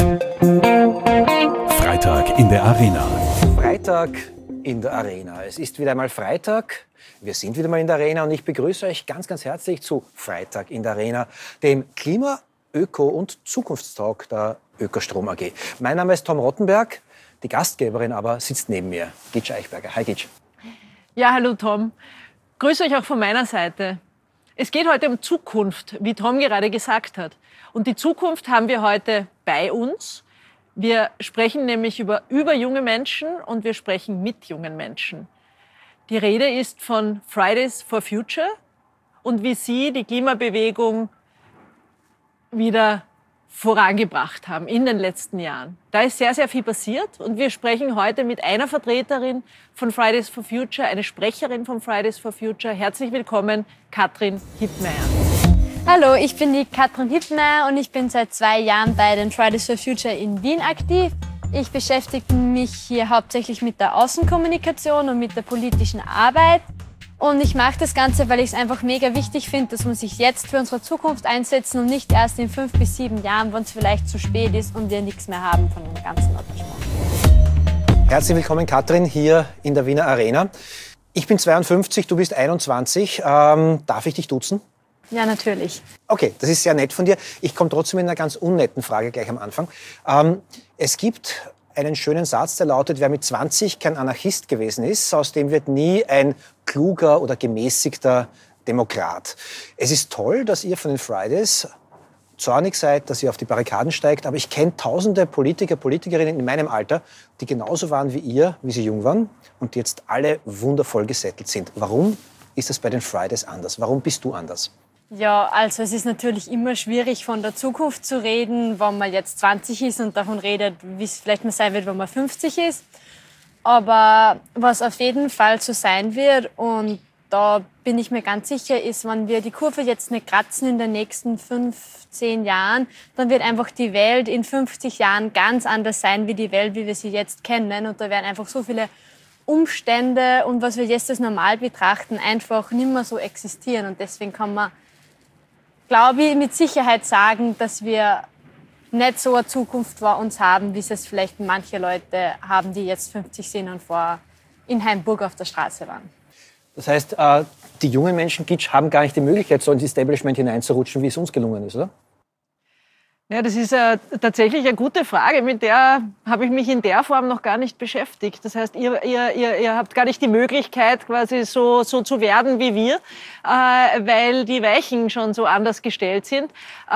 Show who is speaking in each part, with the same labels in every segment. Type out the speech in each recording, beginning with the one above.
Speaker 1: Freitag in der Arena.
Speaker 2: Freitag in der Arena. Es ist wieder einmal Freitag. Wir sind wieder mal in der Arena und ich begrüße euch ganz, ganz herzlich zu Freitag in der Arena, dem Klima-, Öko- und Zukunftstalk der Ökostrom AG. Mein Name ist Tom Rottenberg, die Gastgeberin aber sitzt neben mir, Gitsch Eichberger. Hi Gitsch.
Speaker 3: Ja, hallo Tom. Grüße euch auch von meiner Seite. Es geht heute um Zukunft, wie Tom gerade gesagt hat. Und die Zukunft haben wir heute bei uns. Wir sprechen nämlich über junge Menschen und wir sprechen mit jungen Menschen. Die Rede ist von Fridays for Future und wie sie die Klimabewegung wieder vorangebracht haben in den letzten Jahren. Da ist sehr, sehr viel passiert und wir sprechen heute mit einer Vertreterin von Fridays for Future, eine Sprecherin von Fridays for Future. Herzlich willkommen, Katrin Hittmeier.
Speaker 4: Hallo, ich bin die Katrin Hittmeier und ich bin seit 2 Jahren bei den Fridays for Future in Wien aktiv. Ich beschäftige mich hier hauptsächlich mit der Außenkommunikation und mit der politischen Arbeit. Und ich mache das Ganze, weil ich es einfach mega wichtig finde, dass wir sich jetzt für unsere Zukunft einsetzen und nicht erst in 5 bis 7 Jahren, wenn es vielleicht zu spät ist und wir nichts mehr haben von dem ganzen Engagement.
Speaker 2: Herzlich willkommen, Katrin, hier in der Wiener Arena. Ich bin 52, du bist 21. Darf ich dich duzen?
Speaker 4: Ja, natürlich.
Speaker 2: Okay, das ist sehr nett von dir. Ich komme trotzdem mit einer ganz unnetten Frage gleich am Anfang. Es gibt einen schönen Satz, der lautet, wer mit 20 kein Anarchist gewesen ist, aus dem wird nie ein kluger oder gemäßigter Demokrat. Es ist toll, dass ihr von den Fridays zornig seid, dass ihr auf die Barrikaden steigt, aber ich kenne tausende Politiker, Politikerinnen in meinem Alter, die genauso waren wie ihr, wie sie jung waren und die jetzt alle wundervoll gesettelt sind. Warum ist das bei den Fridays anders? Warum bist du anders?
Speaker 4: Ja, also es ist natürlich immer schwierig, von der Zukunft zu reden, wenn man jetzt 20 ist und davon redet, wie es vielleicht mal sein wird, wenn man 50 ist. Aber was auf jeden Fall so sein wird, und da bin ich mir ganz sicher, ist, wenn wir die Kurve jetzt nicht kratzen in den nächsten 15 Jahren, dann wird einfach die Welt in 50 Jahren ganz anders sein wie die Welt, wie wir sie jetzt kennen. Und da werden einfach so viele Umstände und was wir jetzt als normal betrachten, einfach nicht mehr so existieren. Und deswegen kann man, glaube ich, mit Sicherheit sagen, dass wir nicht so eine Zukunft vor uns haben, wie es vielleicht manche Leute haben, die jetzt 50 sind und vor in Hainburg auf der Straße waren.
Speaker 2: Das heißt, die jungen Menschen, Gitsch, haben gar nicht die Möglichkeit, so ins Establishment hineinzurutschen, wie es uns gelungen ist, oder?
Speaker 3: Ja, das ist tatsächlich eine gute Frage, mit der habe ich mich in der Form noch gar nicht beschäftigt. Das heißt, ihr habt gar nicht die Möglichkeit, quasi so zu werden wie wir, weil die Weichen schon so anders gestellt sind.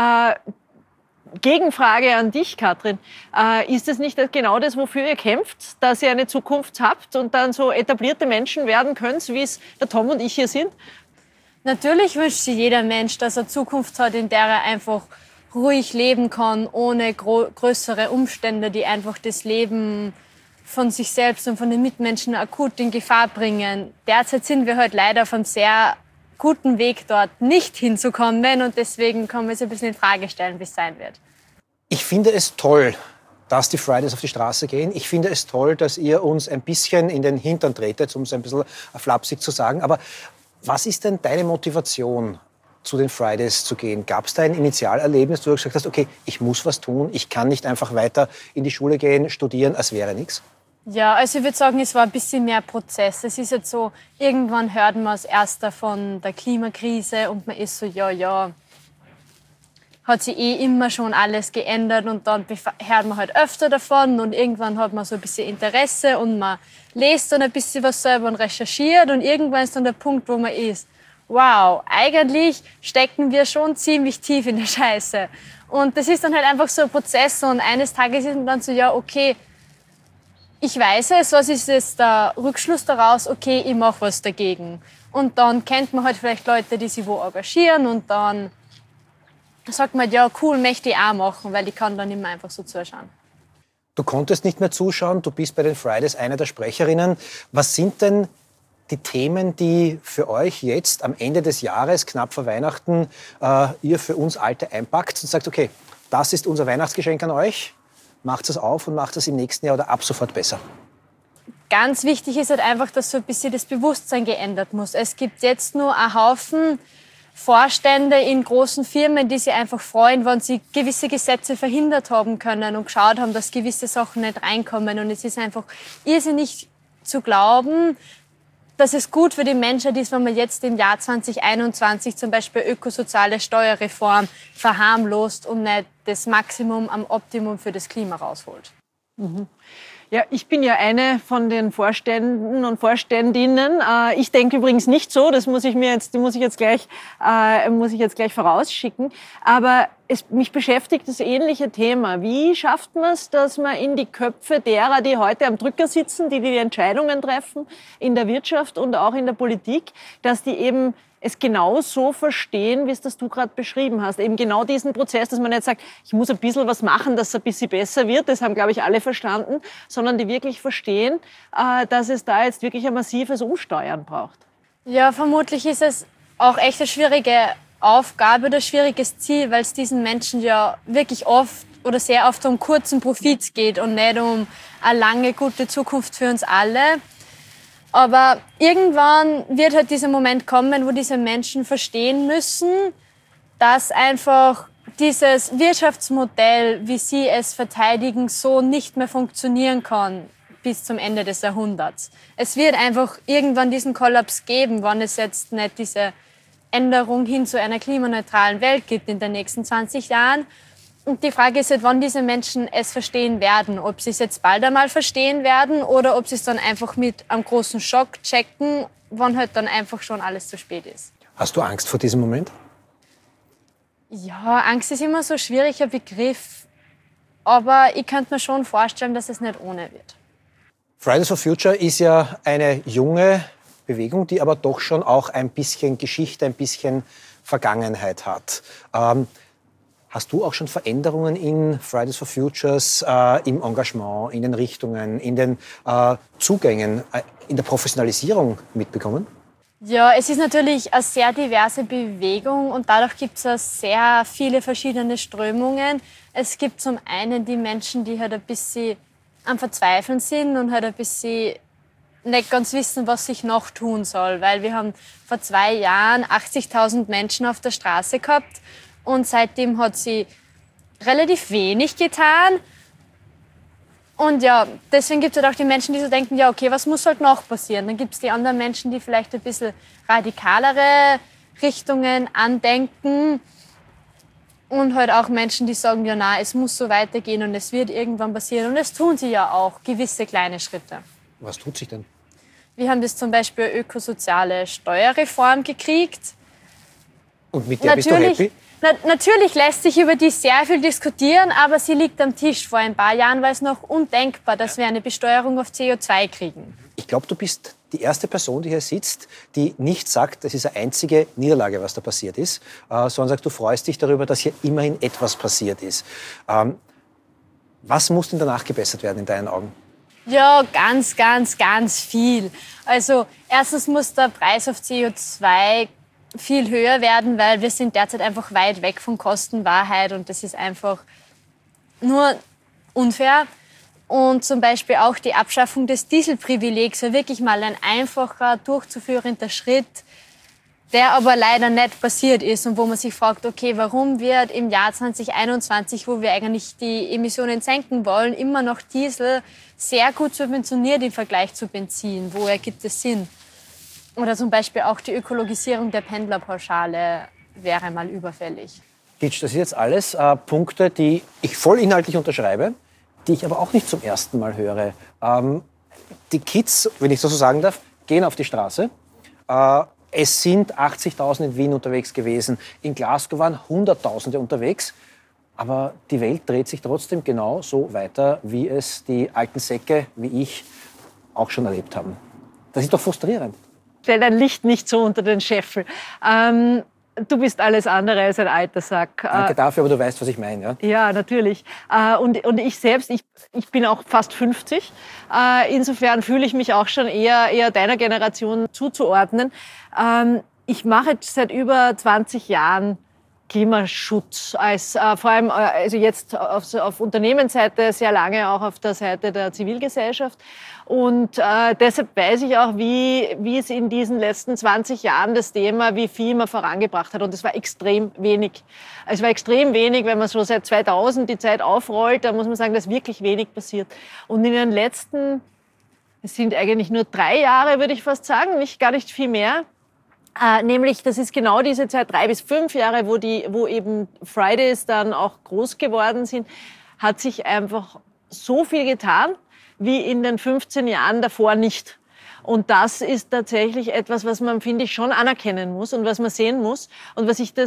Speaker 3: Gegenfrage an dich, Katrin. Ist es nicht genau das, wofür ihr kämpft, dass ihr eine Zukunft habt und dann so etablierte Menschen werden könnt, wie es der Tom und ich hier sind?
Speaker 4: Natürlich wünscht sich jeder Mensch, dass er Zukunft hat, in der er einfach ruhig leben kann, ohne größere Umstände, die einfach das Leben von sich selbst und von den Mitmenschen akut in Gefahr bringen. Derzeit sind wir halt leider auf einem sehr guten Weg, dort nicht hinzukommen, und deswegen kann man es ein bisschen in Frage stellen, wie es sein wird.
Speaker 2: Ich finde es toll, dass die Fridays auf die Straße gehen. Ich finde es toll, dass ihr uns ein bisschen in den Hintern tretet, um es ein bisschen flapsig zu sagen. Aber was ist denn deine Motivation, zu den Fridays zu gehen? Gab es da ein Initialerlebnis, wo du gesagt hast, okay, ich muss was tun, ich kann nicht einfach weiter in die Schule gehen, studieren, als wäre nichts?
Speaker 4: Ja, also ich würde sagen, es war ein bisschen mehr Prozess. Es ist jetzt so, irgendwann hört man als Erster von der Klimakrise und man ist so, ja, hat sich immer schon alles geändert, und dann hört man halt öfter davon und irgendwann hat man so ein bisschen Interesse und man liest dann ein bisschen was selber und recherchiert, und irgendwann ist dann der Punkt, wo man ist, wow, eigentlich stecken wir schon ziemlich tief in der Scheiße. Und das ist dann halt einfach so ein Prozess, und eines Tages ist man dann so, ja, okay, ich weiß es, was ist jetzt der Rückschluss daraus? Okay, ich mache was dagegen. Und dann kennt man halt vielleicht Leute, die sich wo engagieren, und dann sagt man, ja, cool, möchte ich auch machen, weil ich kann dann immer einfach so zuschauen.
Speaker 2: Du konntest nicht mehr zuschauen, du bist bei den Fridays eine der Sprecherinnen. Was sind denn die Themen, die für euch jetzt am Ende des Jahres, knapp vor Weihnachten, ihr für uns Alte einpackt und sagt, okay, das ist unser Weihnachtsgeschenk an euch, macht es auf und macht es im nächsten Jahr oder ab sofort besser?
Speaker 4: Ganz wichtig ist halt einfach, dass so ein bisschen das Bewusstsein geändert muss. Es gibt jetzt nur einen Haufen Vorstände in großen Firmen, die sich einfach freuen, wenn sie gewisse Gesetze verhindert haben können und geschaut haben, dass gewisse Sachen nicht reinkommen. Und es ist einfach irrsinnig zu glauben, dass es gut für die Menschheit ist, wenn man jetzt im Jahr 2021 zum Beispiel ökosoziale Steuerreform verharmlost und nicht das Maximum am Optimum für das Klima rausholt.
Speaker 3: Ja, ich bin ja eine von den Vorständen und Vorständinnen. Ich denke übrigens nicht so, das muss ich jetzt gleich vorausschicken. Aber mich beschäftigt das ähnliche Thema. Wie schafft man es, dass man in die Köpfe derer, die heute am Drücker sitzen, die Entscheidungen treffen, in der Wirtschaft und auch in der Politik, dass die eben es genau so verstehen, wie es das du gerade beschrieben hast. Eben genau diesen Prozess, dass man nicht sagt, ich muss ein bisschen was machen, dass es ein bisschen besser wird. Das haben, glaube ich, alle verstanden. Sondern die wirklich verstehen, dass es da jetzt wirklich ein massives Umsteuern braucht.
Speaker 4: Ja, vermutlich ist es auch echt eine schwierige Aufgabe oder ein schwieriges Ziel, weil es diesen Menschen ja wirklich oft oder sehr oft um kurzen Profit geht und nicht um eine lange, gute Zukunft für uns alle. Aber irgendwann wird halt dieser Moment kommen, wo diese Menschen verstehen müssen, dass einfach dieses Wirtschaftsmodell, wie sie es verteidigen, so nicht mehr funktionieren kann bis zum Ende des Jahrhunderts. Es wird einfach irgendwann diesen Kollaps geben, wenn es jetzt nicht diese Änderung hin zu einer klimaneutralen Welt gibt in den nächsten 20 Jahren. Und die Frage ist halt, wann diese Menschen es verstehen werden. Ob sie es jetzt bald einmal verstehen werden oder ob sie es dann einfach mit einem großen Schock checken, wann halt dann einfach schon alles zu spät ist.
Speaker 2: Hast du Angst vor diesem Moment?
Speaker 4: Ja, Angst ist immer so ein schwieriger Begriff. Aber ich könnte mir schon vorstellen, dass es nicht ohne wird.
Speaker 2: Fridays for Future ist ja eine junge Bewegung, die aber doch schon auch ein bisschen Geschichte, ein bisschen Vergangenheit hat. Hast du auch schon Veränderungen in Fridays for Futures, im Engagement, in den Richtungen, in den Zugängen, in der Professionalisierung mitbekommen?
Speaker 4: Ja, es ist natürlich eine sehr diverse Bewegung und dadurch gibt es auch sehr viele verschiedene Strömungen. Es gibt zum einen die Menschen, die halt ein bisschen am Verzweifeln sind und halt ein bisschen nicht ganz wissen, was sich noch tun soll. Weil wir haben vor 2 Jahren 80.000 Menschen auf der Straße gehabt und seitdem hat sie relativ wenig getan. Und ja, deswegen gibt es halt auch die Menschen, die so denken, ja okay, was muss halt noch passieren? Dann gibt es die anderen Menschen, die vielleicht ein bisschen radikalere Richtungen andenken. Und halt auch Menschen, die sagen, ja na, es muss so weitergehen und es wird irgendwann passieren. Und es tun sie ja auch, gewisse kleine Schritte.
Speaker 2: Was tut sich denn?
Speaker 4: Wir haben das zum Beispiel ökosoziale Steuerreform gekriegt.
Speaker 2: Und mit der bist du happy?
Speaker 4: Natürlich lässt sich über die sehr viel diskutieren, aber sie liegt am Tisch. Vor ein paar Jahren war es noch undenkbar, dass wir eine Besteuerung auf CO2 kriegen.
Speaker 2: Ich glaube, du bist die erste Person, die hier sitzt, die nicht sagt, das ist eine einzige Niederlage, was da passiert ist, sondern sagt, du freust dich darüber, dass hier immerhin etwas passiert ist. Was muss denn danach gebessert werden in deinen Augen?
Speaker 4: Ja, ganz, ganz, ganz viel. Also erstens muss der Preis auf CO2 viel höher werden, weil wir sind derzeit einfach weit weg von Kostenwahrheit und das ist einfach nur unfair. Und zum Beispiel auch die Abschaffung des Dieselprivilegs war wirklich mal ein einfacher, durchzuführender Schritt, der aber leider nicht passiert ist und wo man sich fragt, okay, warum wird im Jahr 2021, wo wir eigentlich die Emissionen senken wollen, immer noch Diesel sehr gut subventioniert im Vergleich zu Benzin? Wo ergibt es Sinn? Oder zum Beispiel auch die Ökologisierung der Pendlerpauschale wäre mal überfällig.
Speaker 2: Gitsch, das sind jetzt alles Punkte, die ich voll inhaltlich unterschreibe, die ich aber auch nicht zum ersten Mal höre. Die Kids, wenn ich das so sagen darf, gehen auf die Straße. Es sind 80.000 in Wien unterwegs gewesen. In Glasgow waren Hunderttausende unterwegs. Aber die Welt dreht sich trotzdem genau so weiter, wie es die alten Säcke wie ich auch schon erlebt haben. Das ist doch frustrierend.
Speaker 3: Stell dein Licht nicht so unter den Scheffel. Du bist alles andere als ein alter Sack.
Speaker 2: Danke dafür, aber du weißt, was ich meine. Ja,
Speaker 3: ja natürlich. Und ich selbst, ich bin auch fast 50. Insofern fühle ich mich auch schon eher deiner Generation zuzuordnen. Ich mache jetzt seit über 20 Jahren Klimaschutz, als vor allem also jetzt auf Unternehmensseite, sehr lange auch auf der Seite der Zivilgesellschaft. Und deshalb weiß ich auch, wie es in diesen letzten 20 Jahren das Thema, wie viel man vorangebracht hat. Und es war extrem wenig. Es war extrem wenig, wenn man so seit 2000 die Zeit aufrollt, da muss man sagen, dass wirklich wenig passiert. Und in den letzten, es sind eigentlich nur 3 Jahre, würde ich fast sagen, gar nicht viel mehr. Nämlich, das ist genau diese Zeit, 3 bis 5 Jahre, wo eben Fridays dann auch groß geworden sind, hat sich einfach so viel getan, wie in den 15 Jahren davor nicht. Und das ist tatsächlich etwas, was man, finde ich, schon anerkennen muss und was man sehen muss. Und was ich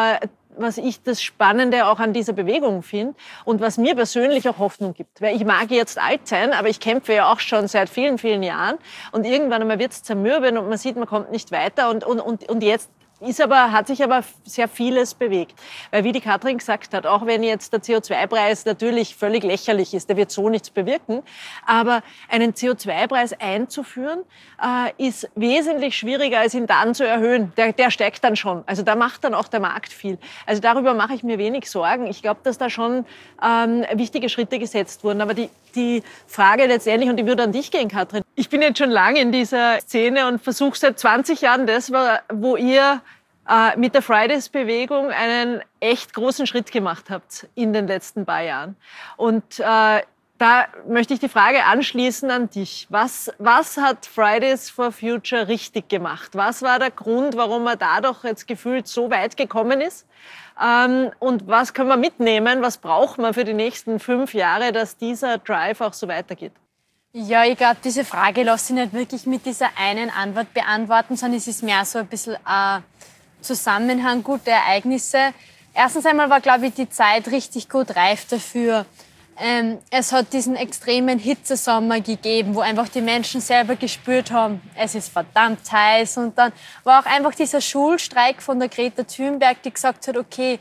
Speaker 3: das Spannende auch an dieser Bewegung finde und was mir persönlich auch Hoffnung gibt. Weil ich mag jetzt alt sein, aber ich kämpfe ja auch schon seit vielen, vielen Jahren. Und irgendwann einmal wird es zermürben und man sieht, man kommt nicht weiter. Und jetzt hat sich aber sehr vieles bewegt. Weil wie die Katrin gesagt hat, auch wenn jetzt der CO2-Preis natürlich völlig lächerlich ist, der wird so nichts bewirken, aber einen CO2-Preis einzuführen, ist wesentlich schwieriger, als ihn dann zu erhöhen. Der steigt dann schon. Also da macht dann auch der Markt viel. Also darüber mache ich mir wenig Sorgen. Ich glaube, dass da schon wichtige Schritte gesetzt wurden. Aber die Frage letztendlich, und die würde an dich gehen, Katrin. Ich bin jetzt schon lange in dieser Szene und versuche seit 20 Jahren das, wo ihr mit der Fridays-Bewegung einen echt großen Schritt gemacht habt in den letzten paar Jahren. Und da möchte ich die Frage anschließen an dich. Was hat Fridays for Future richtig gemacht? Was war der Grund, warum man dadurch jetzt gefühlt so weit gekommen ist? Und was können wir mitnehmen? Was braucht man für die nächsten 5 Jahre, dass dieser Drive auch so weitergeht?
Speaker 4: Ja, ich glaube, diese Frage lässt sich nicht wirklich mit dieser einen Antwort beantworten, sondern es ist mehr so ein bisschen Zusammenhang, gute Ereignisse. Erstens einmal war, glaube ich, die Zeit richtig gut reif dafür. Es hat diesen extremen Hitzesommer gegeben, wo einfach die Menschen selber gespürt haben, es ist verdammt heiß. Und dann war auch einfach dieser Schulstreik von der Greta Thunberg, die gesagt hat, okay,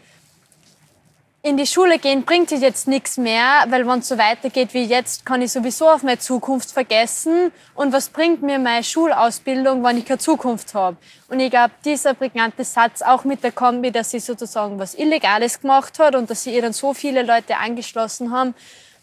Speaker 4: in die Schule gehen bringt jetzt nichts mehr, weil wenn es so weitergeht wie jetzt, kann ich sowieso auf meine Zukunft vergessen. Und was bringt mir meine Schulausbildung, wenn ich keine Zukunft habe? Und ich glaube, dieser prägnante Satz, auch mit der Kombi, dass sie sozusagen was Illegales gemacht hat und dass sie ihr dann so viele Leute angeschlossen haben,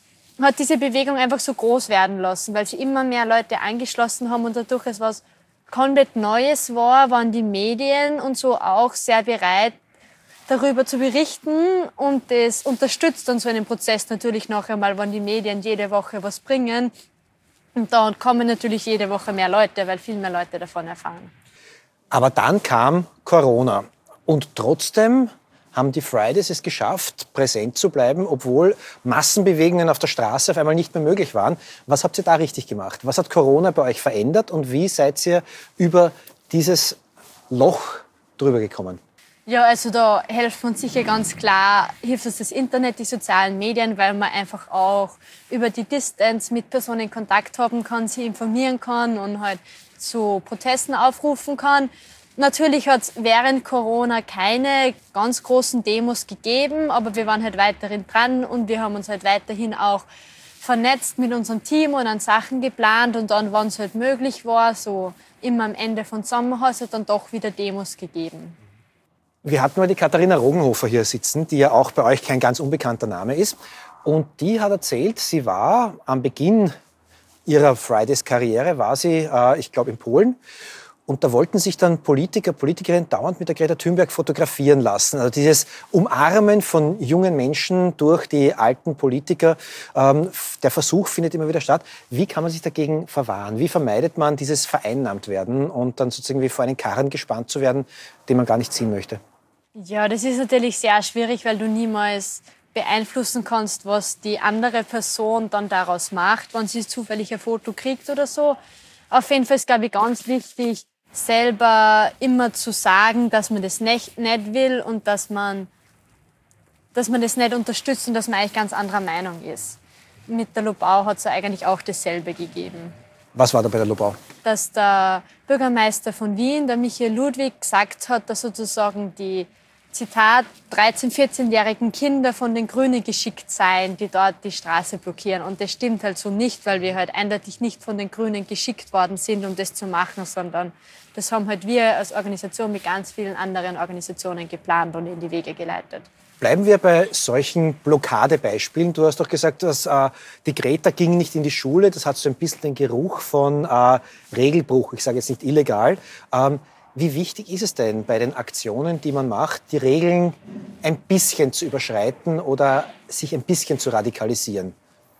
Speaker 4: hat diese Bewegung einfach so groß werden lassen, weil sie immer mehr Leute angeschlossen haben und dadurch es was komplett Neues war, waren die Medien und so auch sehr bereit, darüber zu berichten, und das unterstützt dann so einen Prozess natürlich noch einmal, wenn die Medien jede Woche was bringen. Und dann kommen natürlich jede Woche mehr Leute, weil viel mehr Leute davon erfahren.
Speaker 2: Aber dann kam Corona und trotzdem haben die Fridays es geschafft, präsent zu bleiben, obwohl Massenbewegungen auf der Straße auf einmal nicht mehr möglich waren. Was habt ihr da richtig gemacht? Was hat Corona bei euch verändert und wie seid ihr über dieses Loch drüber gekommen?
Speaker 4: Ja, also da hilft uns sicher ganz klar, hilft uns das Internet, die sozialen Medien, weil man einfach auch über die Distanz mit Personen Kontakt haben kann, sie informieren kann und halt zu Protesten aufrufen kann. Natürlich hat es während Corona keine ganz großen Demos gegeben, aber wir waren halt weiterhin dran und wir haben uns halt weiterhin auch vernetzt mit unserem Team und an Sachen geplant, und dann, wann es halt möglich war, so immer am Ende von Sommer, hat es dann doch wieder Demos gegeben.
Speaker 2: Wir hatten mal die Katharina Rogenhofer hier sitzen, die ja auch bei euch kein ganz unbekannter Name ist. Und die hat erzählt, sie war am Beginn ihrer Fridays-Karriere, war sie, ich glaube, in Polen. Und da wollten sich dann Politiker, Politikerinnen dauernd mit der Greta Thunberg fotografieren lassen. Also dieses Umarmen von jungen Menschen durch die alten Politiker, der Versuch findet immer wieder statt. Wie kann man sich dagegen verwahren? Wie vermeidet man dieses vereinnahmt werden und dann sozusagen wie vor einen Karren gespannt zu werden, den man gar nicht ziehen möchte?
Speaker 4: Ja, das ist natürlich sehr schwierig, weil du niemals beeinflussen kannst, was die andere Person dann daraus macht, wenn sie zufällig ein Foto kriegt oder so. Auf jeden Fall ist, glaube ich, ganz wichtig, selber immer zu sagen, dass man das nicht will und dass man das nicht unterstützt und dass man eigentlich ganz anderer Meinung ist. Mit der Lobau hat es eigentlich auch dasselbe gegeben.
Speaker 2: Was war da bei der Lobau?
Speaker 4: Dass der Bürgermeister von Wien, der Michael Ludwig, gesagt hat, dass sozusagen die Zitat, 13-, 14-jährigen Kinder von den Grünen geschickt seien, die dort die Straße blockieren. Und das stimmt halt so nicht, weil wir halt eindeutig nicht von den Grünen geschickt worden sind, um das zu machen, sondern das haben halt wir als Organisation mit ganz vielen anderen Organisationen geplant und in die Wege geleitet.
Speaker 2: Bleiben wir bei solchen Blockadebeispielen. Du hast doch gesagt, dass die Greta ging nicht in die Schule. Das hat so ein bisschen den Geruch von Regelbruch. Ich sage jetzt nicht illegal. Wie wichtig ist es denn bei den Aktionen, die man macht, die Regeln ein bisschen zu überschreiten oder sich ein bisschen zu radikalisieren?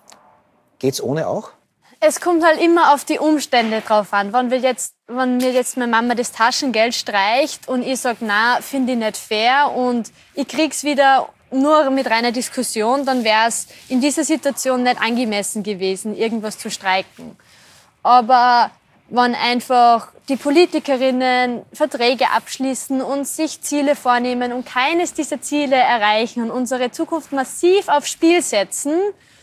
Speaker 2: Geht's ohne auch?
Speaker 4: Es kommt halt immer auf die Umstände drauf an. Wenn mir jetzt meine Mama das Taschengeld streicht und ich sage, na, finde ich nicht fair und ich krieg's wieder nur mit reiner Diskussion, dann wäre es in dieser Situation nicht angemessen gewesen, irgendwas zu streiken. Aber wenn einfach die Politikerinnen Verträge abschließen und sich Ziele vornehmen und keines dieser Ziele erreichen und unsere Zukunft massiv aufs Spiel setzen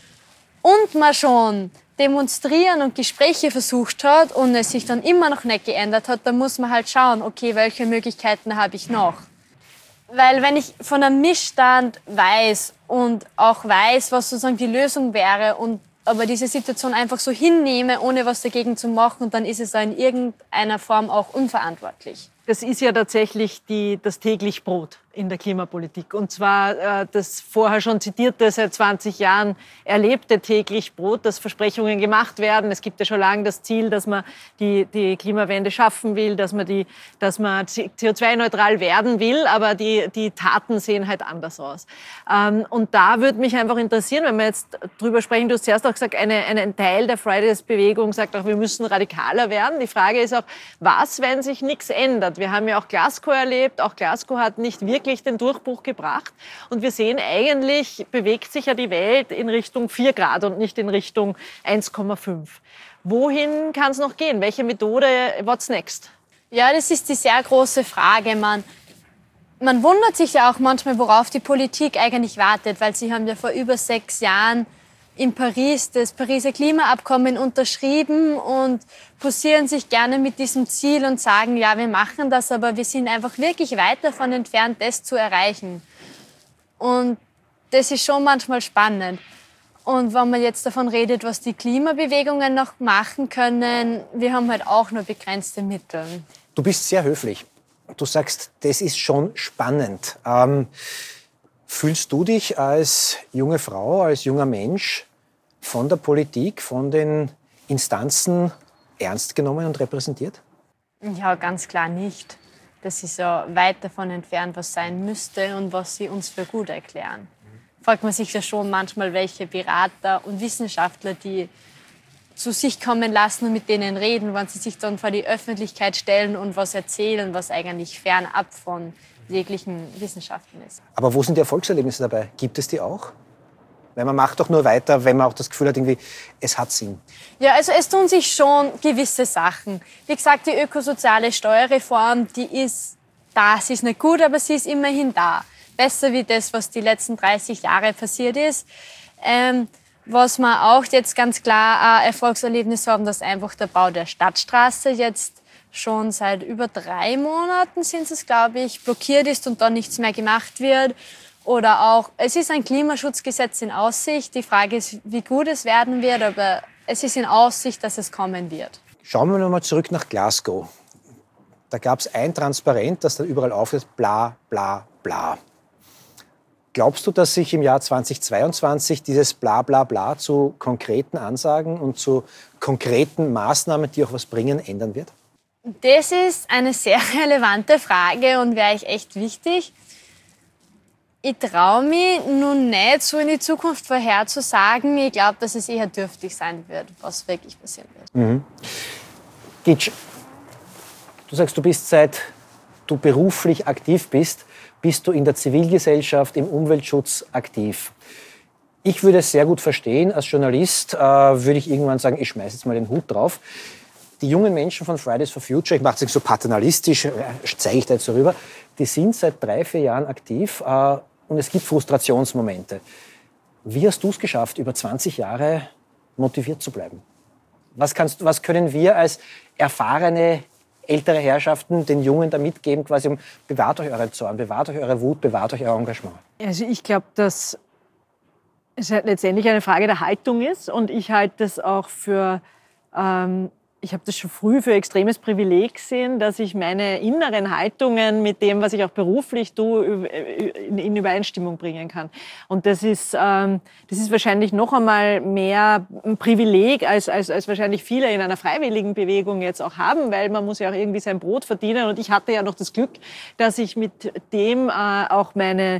Speaker 4: und man schon demonstrieren und Gespräche versucht hat und es sich dann immer noch nicht geändert hat, dann muss man halt schauen, okay, welche Möglichkeiten habe ich noch? Weil wenn ich von einem Missstand weiß und auch weiß, was sozusagen die Lösung wäre und aber diese Situation einfach so hinnehme, ohne was dagegen zu machen, dann ist es in irgendeiner Form auch unverantwortlich.
Speaker 3: Das ist ja tatsächlich das täglich Brot in der Klimapolitik. Und zwar das vorher schon zitierte, seit 20 Jahren erlebte täglich Brot, dass Versprechungen gemacht werden. Es gibt ja schon lange das Ziel, dass man die Klimawende schaffen will, dass man CO2-neutral werden will, aber die Taten sehen halt anders aus. Und da würde mich einfach interessieren, wenn wir jetzt drüber sprechen, du hast zuerst auch gesagt, ein Teil der Fridays-Bewegung sagt auch, wir müssen radikaler werden. Die Frage ist auch, was, wenn sich nichts ändert? Wir haben ja auch Glasgow erlebt. Auch Glasgow hat nicht wirklich den Durchbruch gebracht. Und wir sehen, eigentlich bewegt sich ja die Welt in Richtung 4 Grad und nicht in Richtung 1,5. Wohin kann es noch gehen? Welche Methode? What's next?
Speaker 4: Ja, das ist die sehr große Frage. Man wundert sich ja auch manchmal, worauf die Politik eigentlich wartet, weil sie haben ja vor über 6 Jahren in Paris das Pariser Klimaabkommen unterschrieben und posieren sich gerne mit diesem Ziel und sagen, ja, wir machen das, aber wir sind einfach wirklich weit davon entfernt, das zu erreichen. Und das ist schon manchmal spannend. Und wenn man jetzt davon redet, was die Klimabewegungen noch machen können, wir haben halt auch nur begrenzte Mittel.
Speaker 2: Du bist sehr höflich. Du sagst, das ist schon spannend. Fühlst du dich als junge Frau, als junger Mensch von der Politik, von den Instanzen ernst genommen und repräsentiert?
Speaker 4: Ja, ganz klar nicht. Das ist ja weit davon entfernt, was sein müsste und was sie uns für gut erklären. Fragt man sich ja schon manchmal, welche Berater und Wissenschaftler die zu sich kommen lassen und mit denen reden, wenn sie sich dann vor die Öffentlichkeit stellen und was erzählen, was eigentlich fernab von jeglichen Wissenschaften ist.
Speaker 2: Aber wo sind die Erfolgserlebnisse dabei? Gibt es die auch? Weil man macht doch nur weiter, wenn man auch das Gefühl hat, irgendwie, es hat Sinn.
Speaker 4: Ja, also es tun sich schon gewisse Sachen. Wie gesagt, die ökosoziale Steuerreform, die ist da. Sie ist nicht gut, aber sie ist immerhin da. Besser wie das, was die letzten 30 Jahre passiert ist. Was wir auch jetzt ganz klar ein Erfolgserlebnis haben, dass einfach der Bau der Stadtstraße jetzt schon seit über 3 Monaten sind es, glaube ich, blockiert ist und dann nichts mehr gemacht wird. Oder auch, es ist ein Klimaschutzgesetz in Aussicht. Die Frage ist, wie gut es werden wird, aber es ist in Aussicht, dass es kommen wird.
Speaker 2: Schauen wir nochmal zurück nach Glasgow. Da gab es ein Transparent, das dann überall aufhört, bla, bla, bla. Glaubst du, dass sich im Jahr 2022 dieses bla, bla, bla zu konkreten Ansagen und zu konkreten Maßnahmen, die auch was bringen, ändern wird?
Speaker 4: Das ist eine sehr relevante Frage und wäre echt wichtig. Ich traue mich nun nicht so in die Zukunft vorherzusagen. Ich glaube, dass es eher dürftig sein wird, was wirklich passieren wird.
Speaker 2: Gitsch, du sagst, seit du beruflich aktiv bist du in der Zivilgesellschaft, im Umweltschutz aktiv. Ich würde es sehr gut verstehen. Als Journalist würde ich irgendwann sagen, ich schmeiße jetzt mal den Hut drauf. Die jungen Menschen von Fridays for Future, ich mache es nicht so paternalistisch, zeige ich da jetzt so rüber, die sind seit 3-4 Jahren aktiv und es gibt Frustrationsmomente. Wie hast du es geschafft, über 20 Jahre motiviert zu bleiben? Was können wir als erfahrene ältere Herrschaften den Jungen da mitgeben, quasi bewahrt euch euren Zorn, bewahrt euch eure Wut, bewahrt euch euer Engagement?
Speaker 3: Also ich glaube, dass es halt letztendlich eine Frage der Haltung ist und ich halte das auch für, ich habe das schon früh für extremes Privileg gesehen, dass ich meine inneren Haltungen mit dem, was ich auch beruflich tue, in Übereinstimmung bringen kann. Und das ist wahrscheinlich noch einmal mehr ein Privileg, als wahrscheinlich viele in einer freiwilligen Bewegung jetzt auch haben, weil man muss ja auch irgendwie sein Brot verdienen. Und ich hatte ja noch das Glück, dass ich mit dem auch mein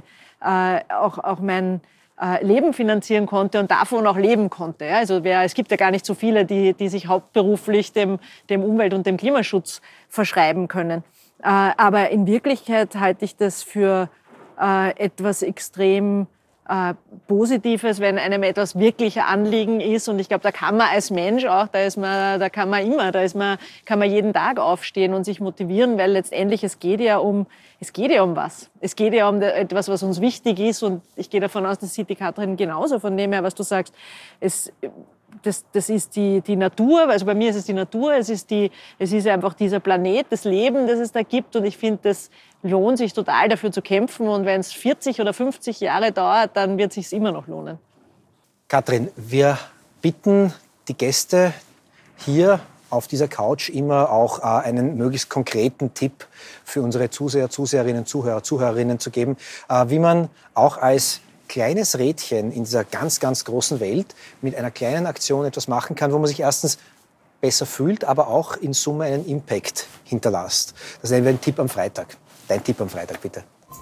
Speaker 3: Leben finanzieren konnte und davon auch leben konnte. Also es gibt ja gar nicht so viele, die sich hauptberuflich dem Umwelt- und dem Klimaschutz verschreiben können. Aber in Wirklichkeit halte ich das für etwas extrem Positives, wenn einem etwas wirklich ein Anliegen ist. Und ich glaube, da kann man als Mensch auch, kann man jeden Tag aufstehen und sich motivieren, weil letztendlich es geht ja um was. Es geht ja um etwas, was uns wichtig ist. Und ich gehe davon aus, das sieht die Katrin genauso, von dem her, was du sagst. Das ist die Natur, also bei mir ist es die Natur, es ist einfach dieser Planet, das Leben, das es da gibt. Und ich finde, das lohnt sich total dafür zu kämpfen. Und wenn es 40 oder 50 Jahre dauert, dann wird es sich immer noch lohnen.
Speaker 2: Katrin, wir bitten die Gäste hier auf dieser Couch immer auch einen möglichst konkreten Tipp für unsere Zuseher, Zuseherinnen, Zuhörer, Zuhörerinnen zu geben, wie man auch als kleines Rädchen in dieser ganz, ganz großen Welt mit einer kleinen Aktion etwas machen kann, wo man sich erstens besser fühlt, aber auch in Summe einen Impact hinterlässt. Das nennen wir einen Tipp am Freitag. Dein Tipp am Freitag, bitte.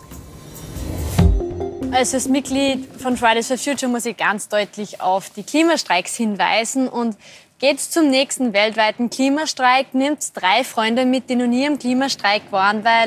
Speaker 4: Als Mitglied von Fridays for Future muss ich ganz deutlich auf die Klimastreiks hinweisen. Und geht's zum nächsten weltweiten Klimastreik, nehmt 3 Freunde mit, die noch nie im Klimastreik waren, weil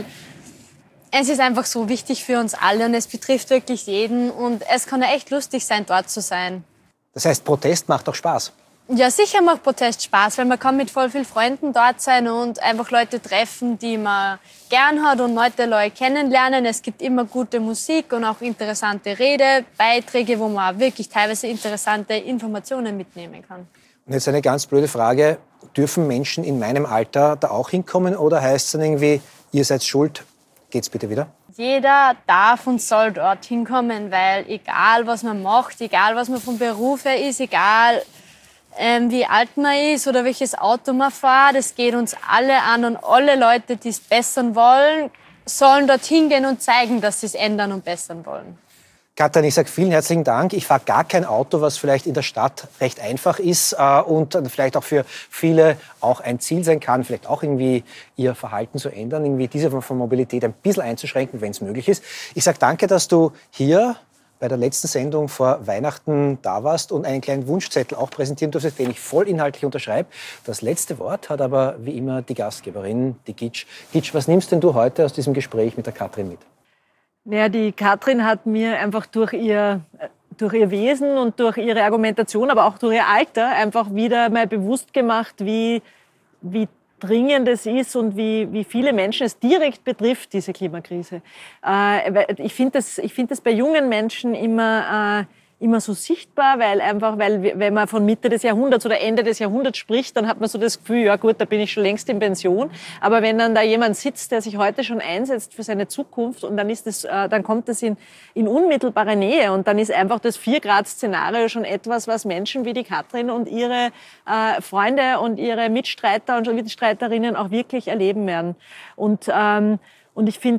Speaker 4: es ist einfach so wichtig für uns alle und es betrifft wirklich jeden. Und es kann ja echt lustig sein, dort zu sein.
Speaker 2: Das heißt, Protest macht auch Spaß.
Speaker 4: Ja, sicher macht Protest Spaß, weil man kann mit voll vielen Freunden dort sein und einfach Leute treffen, die man gern hat und Leute kennenlernen. Es gibt immer gute Musik und auch interessante Redebeiträge, wo man auch wirklich teilweise interessante Informationen mitnehmen kann.
Speaker 2: Und jetzt eine ganz blöde Frage. Dürfen Menschen in meinem Alter da auch hinkommen oder heißt es dann irgendwie, ihr seid schuld, geht's bitte wieder?
Speaker 4: Jeder darf und soll dort hinkommen, weil egal was man macht, egal was man vom Beruf her ist, egal wie alt man ist oder welches Auto man fährt, es geht uns alle an und alle Leute, die es bessern wollen, sollen dorthin gehen und zeigen, dass sie es ändern und bessern wollen.
Speaker 2: Katrin, ich sage vielen herzlichen Dank. Ich fahre gar kein Auto, was vielleicht in der Stadt recht einfach ist und vielleicht auch für viele auch ein Ziel sein kann, vielleicht auch irgendwie ihr Verhalten zu ändern, irgendwie diese Form von Mobilität ein bisschen einzuschränken, wenn es möglich ist. Ich sage danke, dass du hier bei der letzten Sendung vor Weihnachten da warst und einen kleinen Wunschzettel auch präsentieren durftest, den ich voll inhaltlich unterschreibe. Das letzte Wort hat aber wie immer die Gastgeberin, die Gitsch. Gitsch, was nimmst denn du heute aus diesem Gespräch mit der Katrin mit?
Speaker 3: Ja, die Katrin hat mir einfach durch ihr Wesen und durch ihre Argumentation, aber auch durch ihr Alter einfach wieder mal bewusst gemacht, wie dringend es ist und wie viele Menschen es direkt betrifft, diese Klimakrise. Ich finde das bei jungen Menschen immer so sichtbar, weil wenn man von Mitte des Jahrhunderts oder Ende des Jahrhunderts spricht, dann hat man so das Gefühl, ja gut, da bin ich schon längst in Pension. Aber wenn dann da jemand sitzt, der sich heute schon einsetzt für seine Zukunft und dann kommt das in unmittelbare Nähe und dann ist einfach das 4-Grad-Szenario schon etwas, was Menschen wie die Katrin und ihre Freunde und ihre Mitstreiter und Mitstreiterinnen auch wirklich erleben werden. Und ich finde,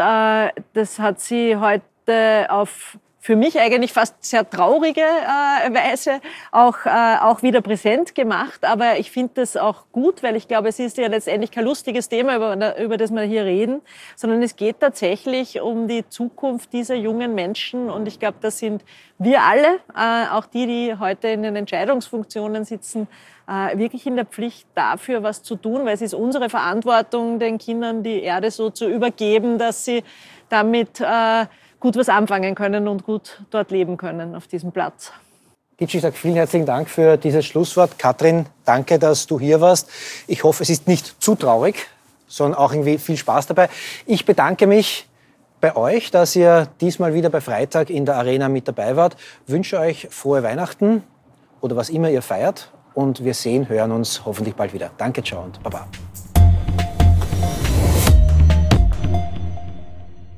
Speaker 3: das hat sie heute auf für mich eigentlich fast sehr traurige Weise auch wieder präsent gemacht. Aber ich finde das auch gut, weil ich glaube, es ist ja letztendlich kein lustiges Thema, über das wir hier reden, sondern es geht tatsächlich um die Zukunft dieser jungen Menschen. Und ich glaube, das sind wir alle, auch die heute in den Entscheidungsfunktionen sitzen, wirklich in der Pflicht dafür, was zu tun, weil es ist unsere Verantwortung, den Kindern die Erde so zu übergeben, dass sie damit gut was anfangen können und gut dort leben können auf diesem Platz.
Speaker 2: Gitsch, ich sage vielen herzlichen Dank für dieses Schlusswort. Katrin, danke, dass du hier warst. Ich hoffe, es ist nicht zu traurig, sondern auch irgendwie viel Spaß dabei. Ich bedanke mich bei euch, dass ihr diesmal wieder bei Freitag in der Arena mit dabei wart. Wünsche euch frohe Weihnachten oder was immer ihr feiert. Und wir hören uns hoffentlich bald wieder. Danke, ciao und baba.